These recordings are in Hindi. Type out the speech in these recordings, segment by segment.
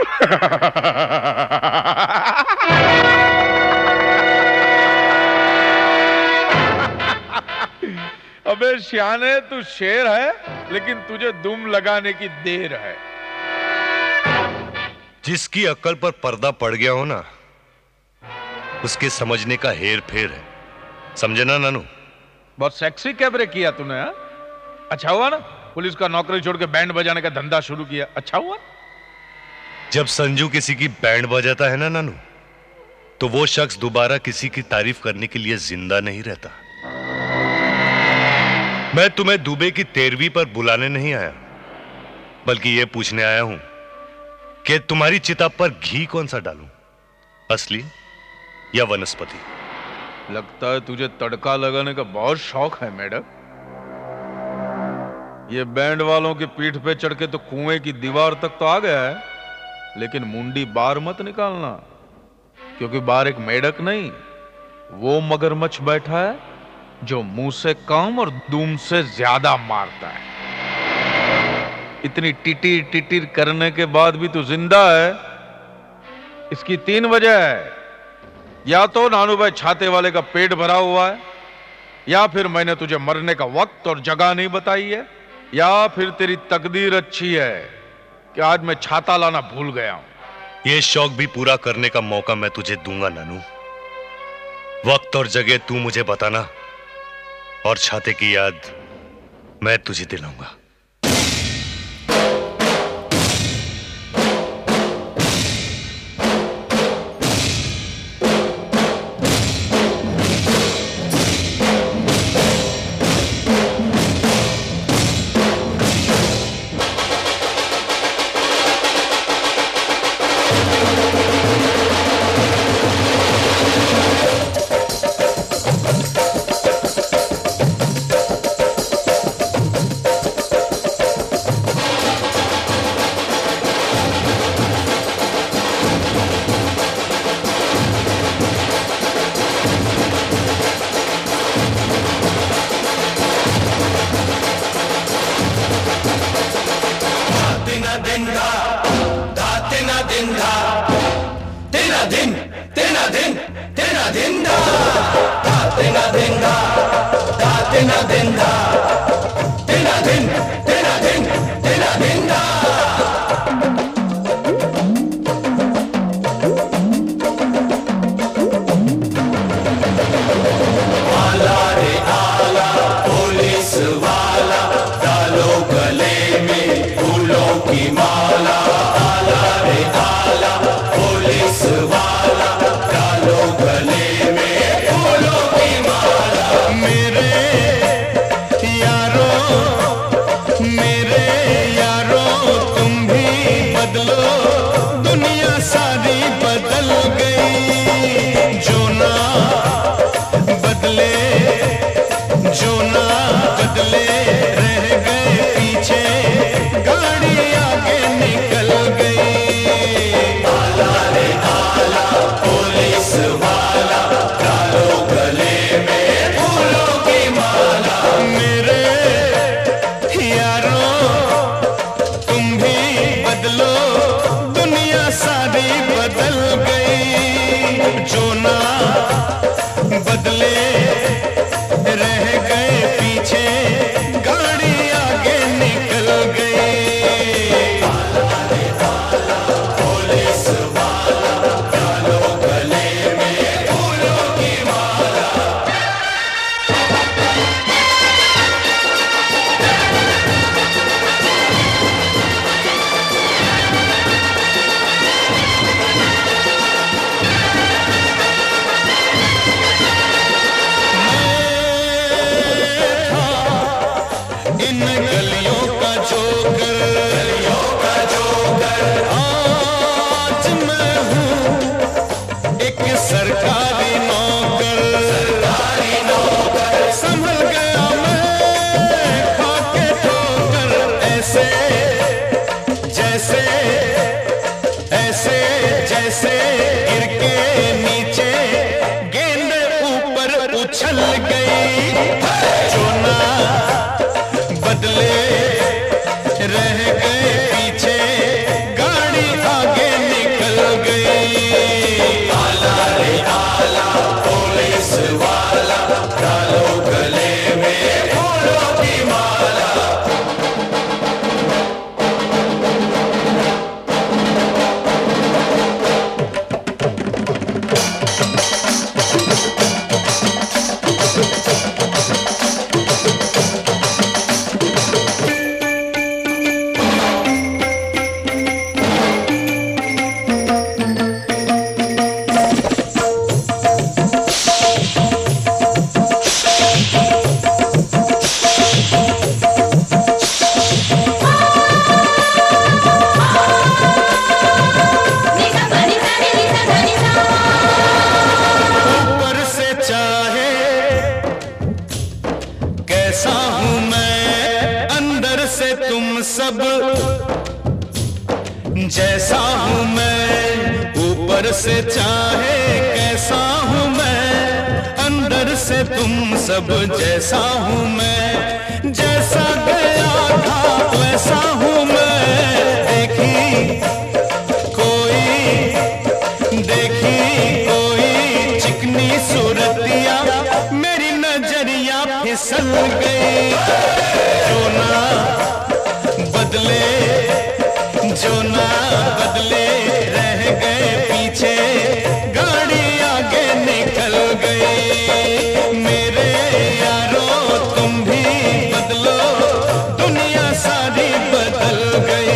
अबे श्याने, तू शेर है लेकिन तुझे दुम लगाने की देर है। जिसकी अक्ल पर पर्दा पड़ गया हो ना, उसके समझने का हेर फेर है। समझे ना नानू? बहुत सेक्सी कैबरे किया तूने। हा? अच्छा हुआ ना पुलिस का नौकरी छोड़ के बैंड बजाने का धंधा शुरू किया। अच्छा हुआ। जब संजू किसी की बैंड बजाता है ना नानू, तो वो शख्स दोबारा किसी की तारीफ करने के लिए जिंदा नहीं रहता। मैं तुम्हें दुबे की 13वीं पर बुलाने नहीं आया, बल्कि यह पूछने आया हूं कि तुम्हारी चिता पर घी कौन सा डालूं, असली या वनस्पति? लगता है तुझे तड़का लगाने का बहुत शौक है मैडम। ये बैंड वालों की पीठ पे चढ़ के तो कुएं की दीवार तक तो आ गया है, लेकिन मुंडी बाहर मत निकालना, क्योंकि बाहर एक मेढक नहीं, वो मगरमच्छ बैठा है जो मुंह से कम और दुम से ज्यादा मारता है। इतनी टिटिर टिटिर करने के बाद भी तू जिंदा है, इसकी 3 वजह है। या तो नानू भाई छाते वाले का पेट भरा हुआ है, या फिर मैंने तुझे मरने का वक्त और जगह नहीं बताई है, या फिर तेरी तकदीर अच्छी है कि आज मैं छाता लाना भूल गया हूं। यह शौक भी पूरा करने का मौका मैं तुझे दूंगा नानू। वक्त और जगह तू मुझे बताना, और छाते की याद मैं तुझे दिलाऊंगा। रह गए पीछे, गाड़ी आगे जैसा हूँ मैं ऊपर से चाहे कैसा हूँ मैं, अंदर से तुम सब जैसा हूँ मैं। जैसा गया था वैसा हूँ मैं। देखी कोई चिकनी सूरतिया मेरी नजरिया फिसल गई। जो ना बदले रह गए पीछे, गाड़ी आगे निकल गई। मेरे यारों तुम भी बदलो, दुनिया सारी बदल गई।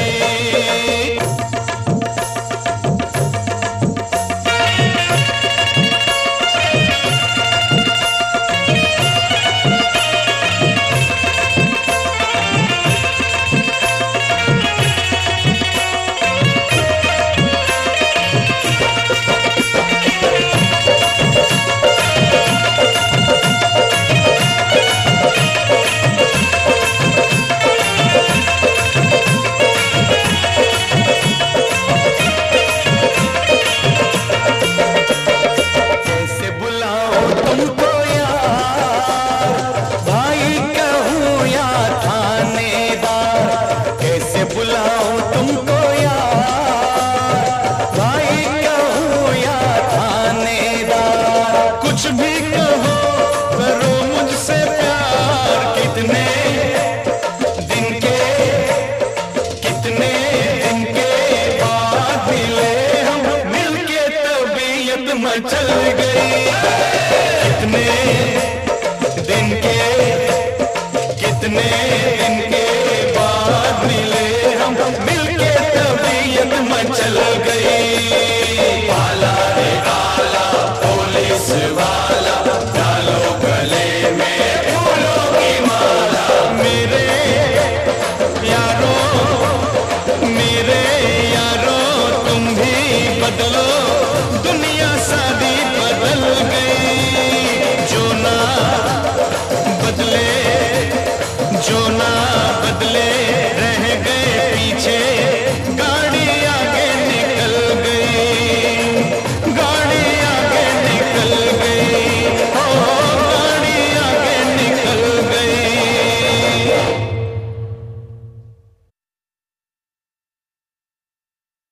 कुछ भी कहो करो मुझसे प्यार। कितने दिन के बाद मिले हम, मिलके तबीयत मचल गई। कितने दिन के बाद मिले हम, मिलके तबीयत मचल